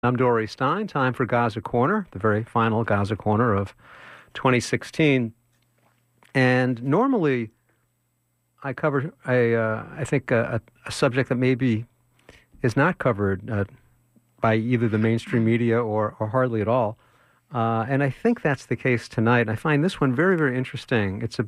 I'm Dory Stein. Time for Gaza Corner, the very final Gaza Corner of 2016. And normally, I cover a subject that maybe is not covered by either the mainstream media or hardly at all. And I think that's the case tonight. And I find this one very, very interesting. It's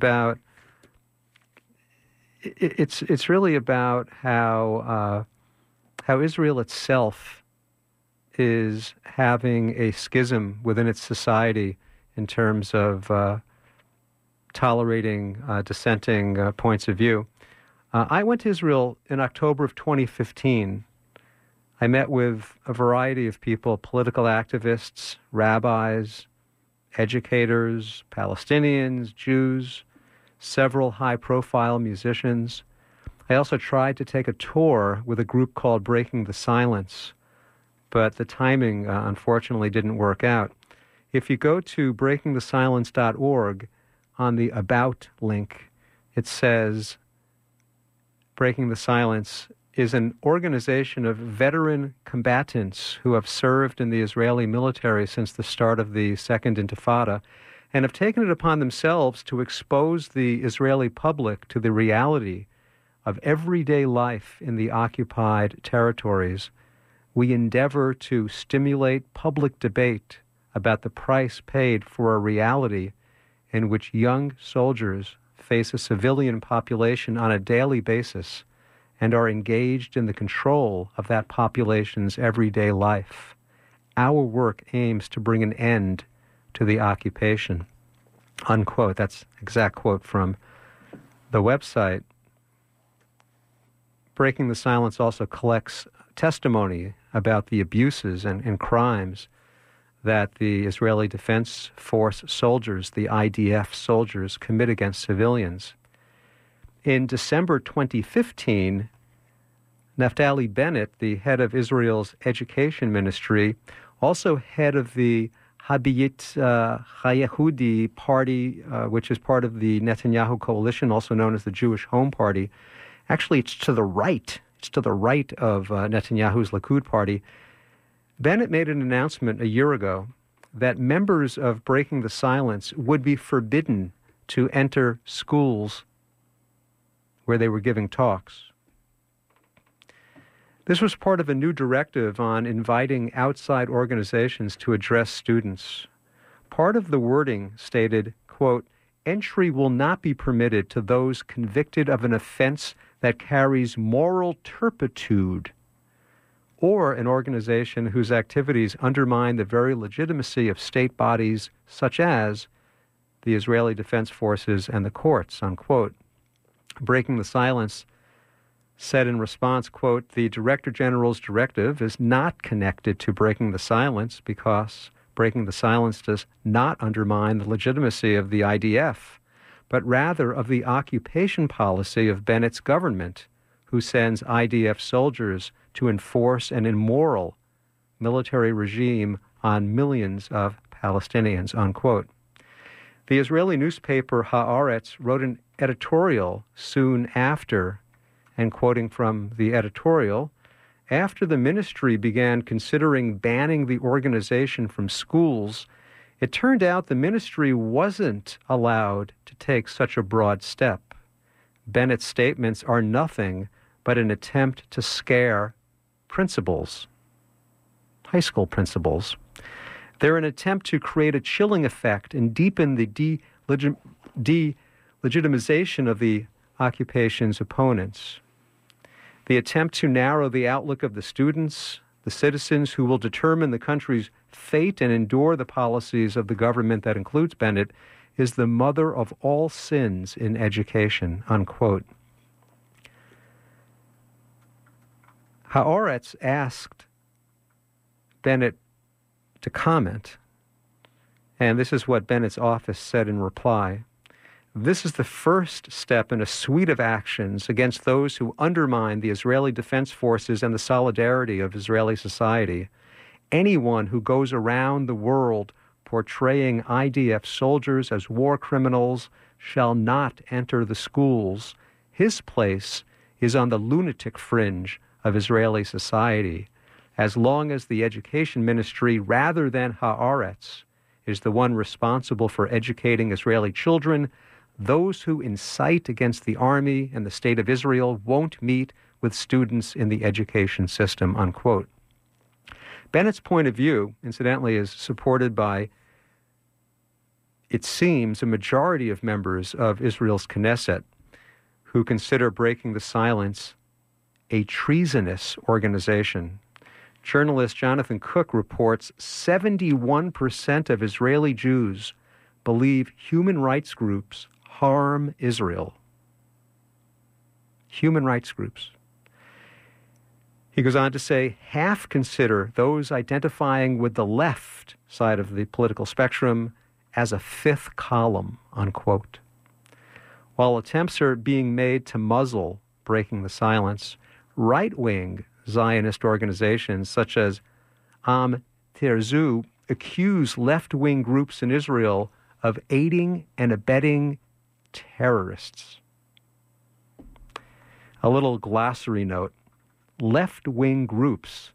really about how Israel itself is having a schism within its society in terms of tolerating dissenting points of view. I went to Israel in October of 2015. I met with a variety of people, political activists, rabbis, educators, Palestinians, Jews, several high-profile musicians. I also tried to take a tour with a group called Breaking the Silence, but the timing, unfortunately, didn't work out. If you go to breakingthesilence.org, on the About link, it says Breaking the Silence is an organization of veteran combatants who have served in the Israeli military since the start of the Second Intifada and have taken it upon themselves to expose the Israeli public to the reality of everyday life in the occupied territories. We endeavor to stimulate public debate about the price paid for a reality in which young soldiers face a civilian population on a daily basis and are engaged in the control of that population's everyday life. Our work aims to bring an end to the occupation. Unquote. That's an exact quote from the website. Breaking the Silence also collects testimony about the abuses and crimes that the Israeli Defense Force soldiers, the IDF soldiers, commit against civilians. In December 2015, Naftali Bennett, the head of Israel's education ministry, also head of the Habiyit HaYehudi party, which is part of the Netanyahu coalition, also known as the Jewish Home Party. Actually, it's to the right. It's to the right of Netanyahu's Likud party. Bennett made an announcement a year ago that members of Breaking the Silence would be forbidden to enter schools where they were giving talks. This was part of a new directive on inviting outside organizations to address students. Part of the wording stated, quote, "Entry will not be permitted to those convicted of an offense that carries moral turpitude, or an organization whose activities undermine the very legitimacy of state bodies such as the Israeli Defense Forces and the courts," unquote. Breaking the Silence said in response, quote, "The Director General's directive is not connected to Breaking the Silence because Breaking the Silence does not undermine the legitimacy of the IDF, but rather of the occupation policy of Bennett's government, who sends IDF soldiers to enforce an immoral military regime on millions of Palestinians," unquote. The Israeli newspaper Haaretz wrote an editorial soon after, and quoting from the editorial, "After the ministry began considering banning the organization from schools, it turned out the ministry wasn't allowed to take such a broad step. Bennett's statements are nothing but an attempt to scare principals, high school principals. They're an attempt to create a chilling effect and deepen the delegitimization of the occupation's opponents. The attempt to narrow the outlook of the students, the citizens who will determine the country's fate and endure the policies of the government that includes Bennett, is the mother of all sins in education," unquote. Haaretz asked Bennett to comment, and this is what Bennett's office said in reply. "This is the first step in a suite of actions against those who undermine the Israeli Defense Forces and the solidarity of Israeli society. Anyone who goes around the world portraying IDF soldiers as war criminals shall not enter the schools. His place is on the lunatic fringe of Israeli society. as long as the education ministry, rather than Haaretz, is the one responsible for educating Israeli children, those who incite against the army and the state of Israel won't meet with students in the education system, unquote. Bennett's point of view, incidentally, is supported by, it seems, a majority of members of Israel's Knesset who consider breaking the silence a treasonous organization. Journalist Jonathan Cook reports 71% of Israeli Jews believe human rights groups harm Israel. Human rights groups. He goes on to say, half consider those identifying with the left side of the political spectrum as a fifth column, unquote. While attempts are being made to muzzle breaking the silence, right-wing Zionist organizations such as Am Terzu accuse left-wing groups in Israel of aiding and abetting terrorists. A little glossary note. Left-wing groups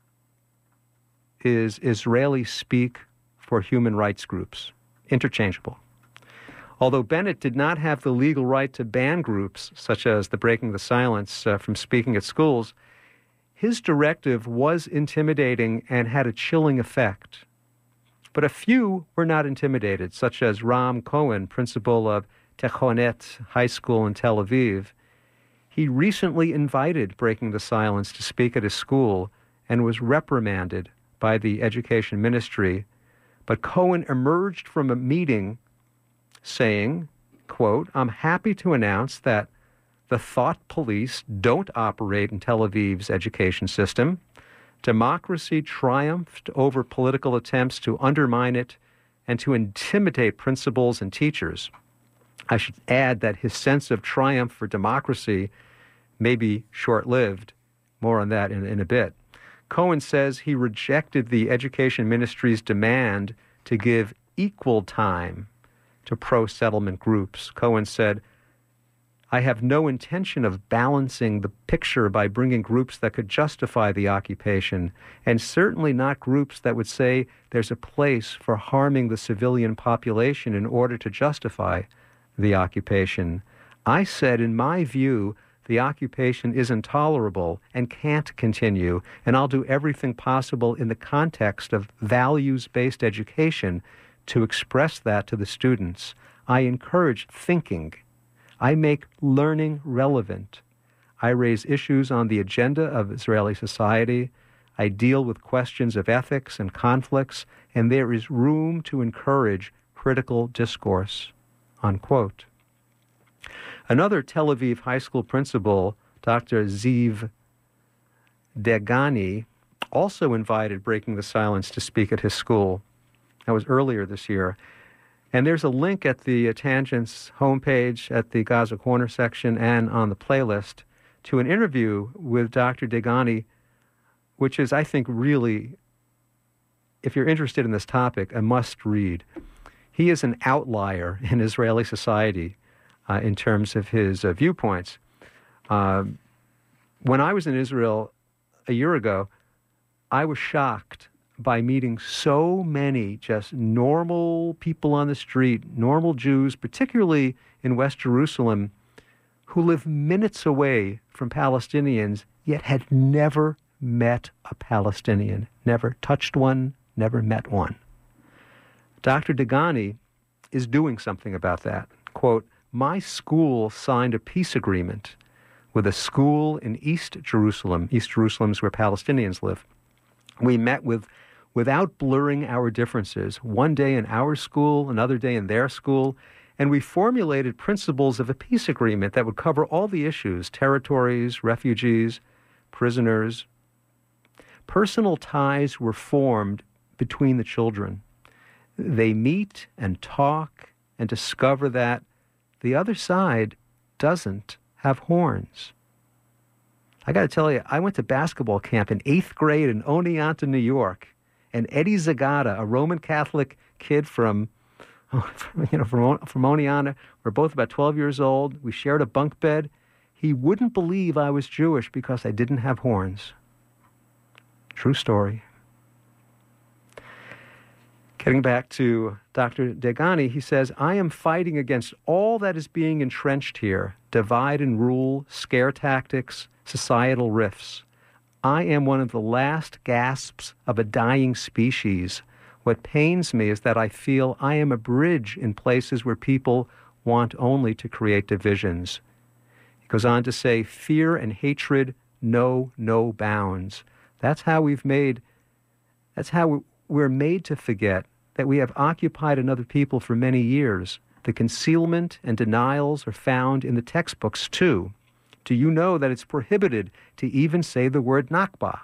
is Israeli speak for human rights groups. Interchangeable. Although Bennett did not have the legal right to ban groups, such as the Breaking the Silence, from speaking at schools, his directive was intimidating and had a chilling effect. But a few were not intimidated, such as Ram Cohen, principal of Techonet High School in Tel Aviv. He recently invited Breaking the Silence to speak at his school and was reprimanded by the education ministry. But Cohen emerged from a meeting saying, quote, "I'm happy to announce that the thought police don't operate in Tel Aviv's education system. Democracy triumphed over political attempts to undermine it and to intimidate principals and teachers." I should add that his sense of triumph for democracy may be short-lived. More on that in a bit. Cohen says he rejected the education ministry's demand to give equal time to pro-settlement groups. Cohen said, "I have no intention of balancing the picture by bringing groups that could justify the occupation, and certainly not groups that would say there's a place for harming the civilian population in order to justify the occupation. I said, in my view, the occupation is intolerable and can't continue, and I'll do everything possible in the context of values-based education to express that to the students. I encourage thinking. I make learning relevant. I raise issues on the agenda of Israeli society. I deal with questions of ethics and conflicts, and there is room to encourage critical discourse," unquote. Another Tel Aviv high school principal, Dr. Ziv Degani, also invited Breaking the Silence to speak at his school. That was earlier this year. And there's a link at the Tangents homepage at the Gaza Corner section and on the playlist to an interview with Dr. Degani, which is, I think, really, if you're interested in this topic, a must read. He is an outlier in Israeli society in terms of his viewpoints. When I was in Israel a year ago, I was shocked by meeting so many just normal people on the street, normal Jews, particularly in West Jerusalem, who live minutes away from Palestinians, yet had never met a Palestinian, never touched one, never met one. Dr. Degani is doing something about that. Quote, "My school signed a peace agreement with a school in East Jerusalem. East Jerusalem is where Palestinians live. We met without blurring our differences, one day in our school, another day in their school, and we formulated principles of a peace agreement that would cover all the issues, territories, refugees, prisoners. Personal ties were formed between the children. They meet and talk and discover that the other side doesn't have horns." I got to tell you, I went to basketball camp in 8th grade in Oneonta, New York, and Eddie Zagata, a Roman Catholic kid from Oneonta, we're both about 12 years old. We shared a bunk bed. He wouldn't believe I was Jewish because I didn't have horns. True story. Getting back to Dr. Degani, he says, I am fighting against all that is being entrenched here, divide and rule, scare tactics, societal rifts. I am one of the last gasps of a dying species. What pains me is that I feel I am a bridge in places where people want only to create divisions. He goes on to say, fear and hatred know no bounds. That's how we're made to forget that we have occupied another people for many years. The concealment and denials are found in the textbooks too. Do you know that it's prohibited to even say the word Nakba?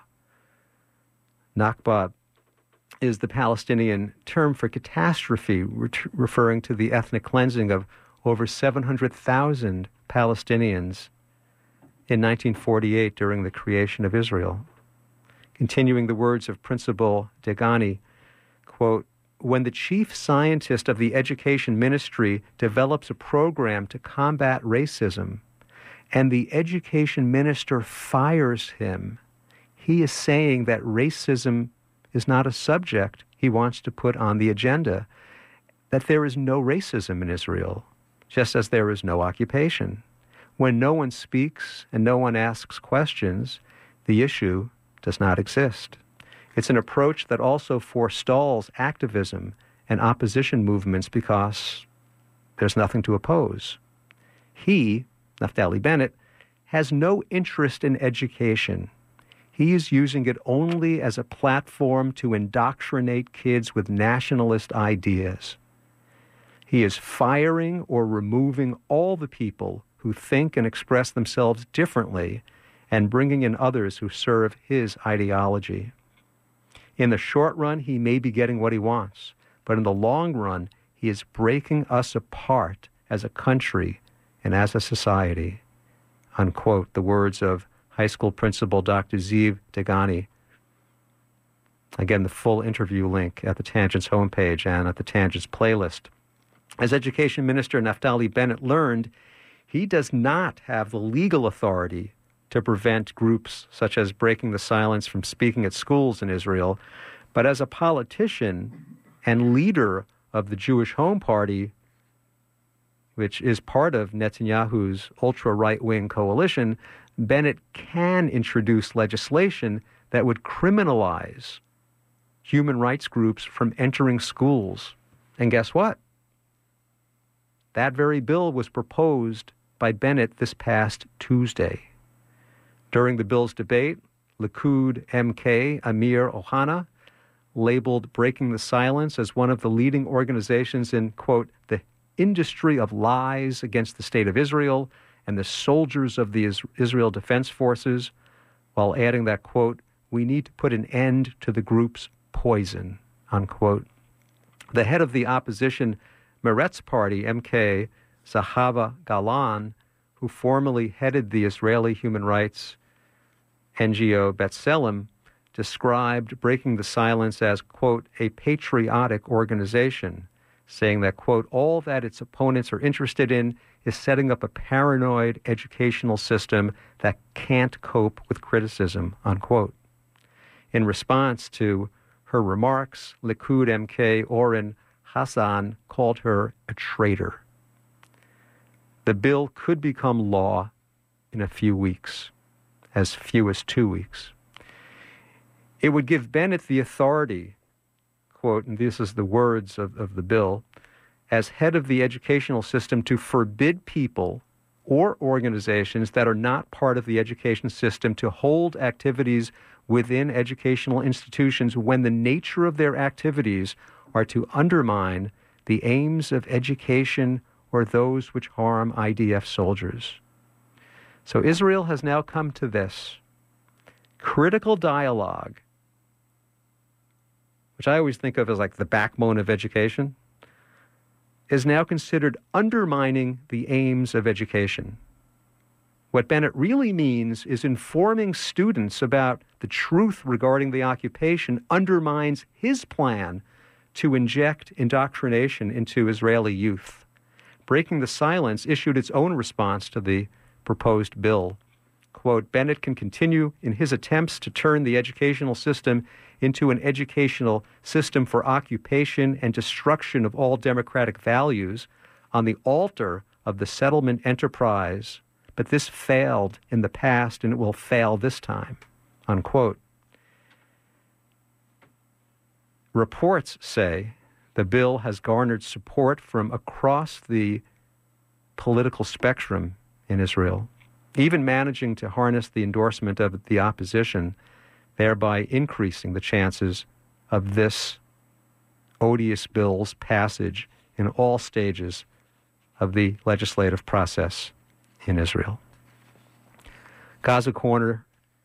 Nakba is the Palestinian term for catastrophe, referring to the ethnic cleansing of over 700,000 Palestinians in 1948 during the creation of Israel. Continuing the words of Principal Degani, quote, when the chief scientist of the education ministry develops a program to combat racism and the education minister fires him, he is saying that racism is not a subject he wants to put on the agenda, that there is no racism in Israel, just as there is no occupation. When no one speaks and no one asks questions, the issue does not exist. It's an approach that also forestalls activism and opposition movements because there's nothing to oppose. He, Naftali Bennett, has no interest in education. He is using it only as a platform to indoctrinate kids with nationalist ideas. He is firing or removing all the people who think and express themselves differently and bringing in others who serve his ideology. In the short run, he may be getting what he wants, but in the long run, he is breaking us apart as a country and as a society. Unquote, the words of high school principal Dr. Ziv Degani. Again, the full interview link at the Tangents homepage and at the Tangents playlist. As Education Minister Naftali Bennett learned, he does not have the legal authority to prevent groups such as Breaking the Silence from speaking at schools in Israel, but as a politician and leader of the Jewish Home Party, which is part of Netanyahu's ultra-right-wing coalition, Bennett can introduce legislation that would criminalize human rights groups from entering schools. And guess what? That very bill was proposed by Bennett this past Tuesday. During the bill's debate, Likud MK Amir Ohana labeled Breaking the Silence as one of the leading organizations in, quote, the industry of lies against the state of Israel and the soldiers of the Israel Defense Forces, while adding that, quote, we need to put an end to the group's poison, unquote. The head of the opposition Meretz Party, MK Zahava Galan, who formerly headed the Israeli human rights NGO B'Tselem, described Breaking the Silence as, quote, a patriotic organization, saying that, quote, all that its opponents are interested in is setting up a paranoid educational system that can't cope with criticism, unquote. In response to her remarks, Likud MK Oren Hassan called her a traitor. The bill could become law in a few weeks, as few as 2 weeks. It would give Bennett the authority, quote, and this is the words of the bill, as head of the educational system to forbid people or organizations that are not part of the education system to hold activities within educational institutions when the nature of their activities are to undermine the aims of education or those which harm IDF soldiers. So Israel has now come to this. Critical dialogue, which I always think of as like the backbone of education, is now considered undermining the aims of education. What Bennett really means is informing students about the truth regarding the occupation undermines his plan to inject indoctrination into Israeli youth. Breaking the Silence issued its own response to the proposed bill. quote, Bennett can continue in his attempts to turn the educational system into an educational system for occupation and destruction of all democratic values on the altar of the settlement enterprise, but this failed in the past and it will fail this time, unquote. Reports say the bill has garnered support from across the political spectrum in Israel, even managing to harness the endorsement of the opposition, thereby increasing the chances of this odious bill's passage in all stages of the legislative process in Israel. Gaza Corner,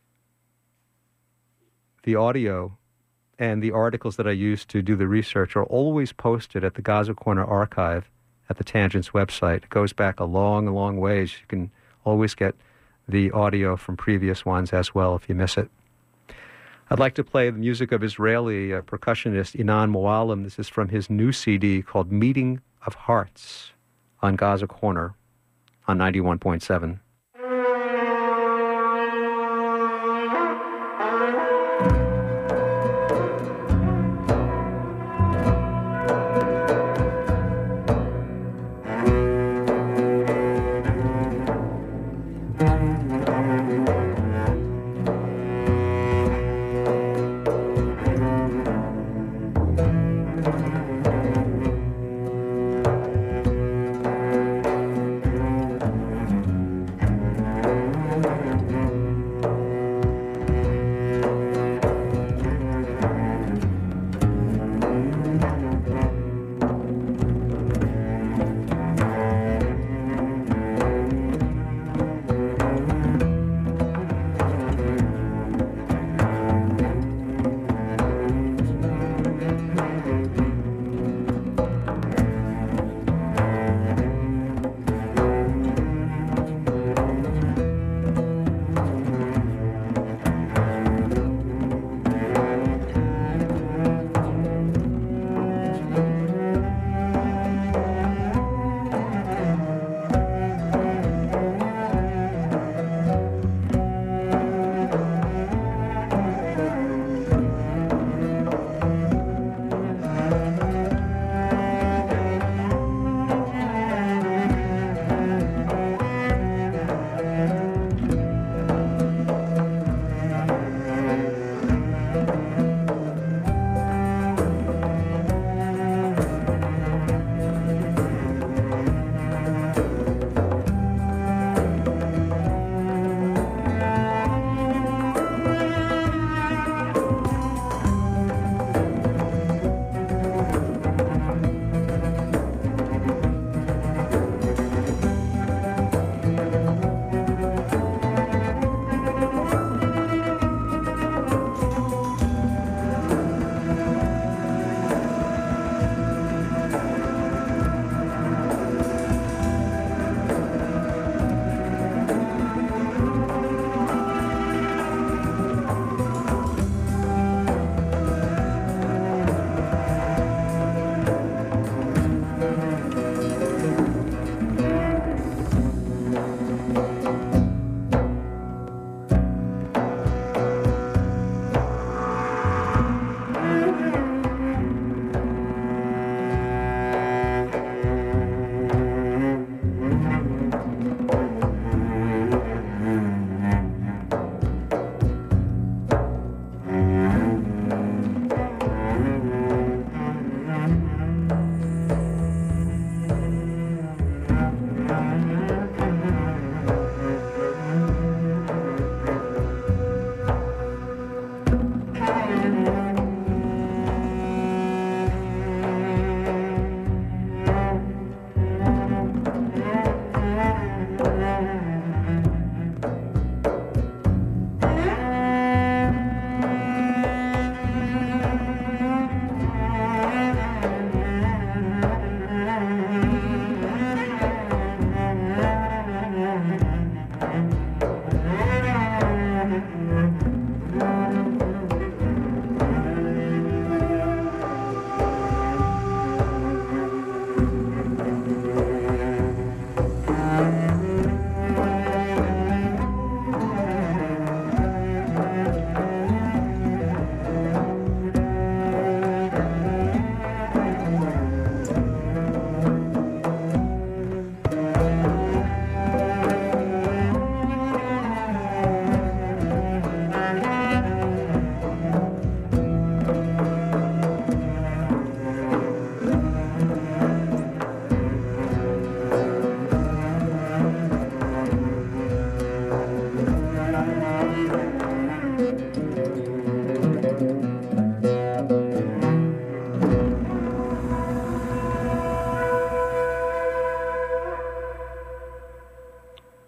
the audio and the articles that I used to do the research are always posted at the Gaza Corner archive at the Tangents website. It goes back a long, long ways. You can always get the audio from previous ones as well if you miss it. I'd like to play the music of Israeli percussionist Inan Moalem. This is from his new CD called Meeting of Hearts on Gaza Corner on 91.7.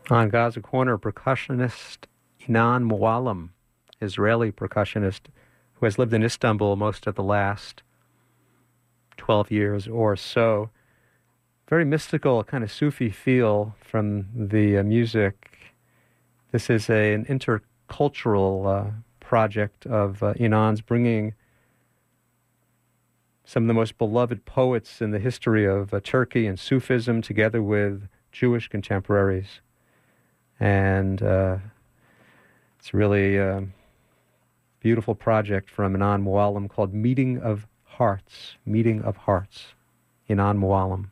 On Gaza Corner, percussionist Inan Muallim, Israeli percussionist who has lived in Istanbul most of the last 12 years or so. Very mystical, kind of Sufi feel from the music. This is an intercultural project of Inan's, bringing some of the most beloved poets in the history of Turkey and Sufism together with Jewish contemporaries. And it's really a beautiful project from Inan Muallim called Meeting of Hearts. Meeting of Hearts. Inan Muallim.